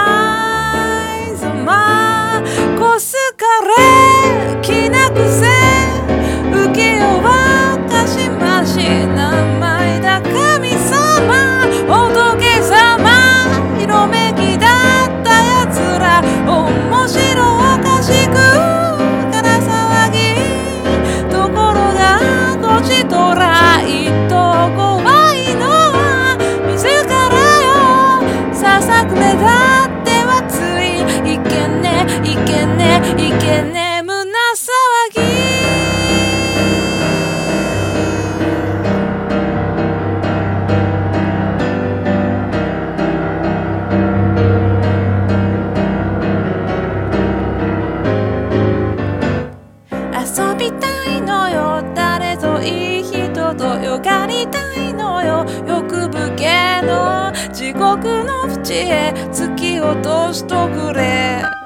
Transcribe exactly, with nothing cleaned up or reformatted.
ないざまこすかれきなくせ浮世はかしまし名前だ神様仏様色めきだったやつら面白おかしくから騒ぎところがこちとら一と怖いのは自らよささく目だってはついいけねいけねいけね胸騒ぎ遊びたいのよ誰ぞいい人とよがりたいのよ欲深けの地獄の淵へ突き落としとくれ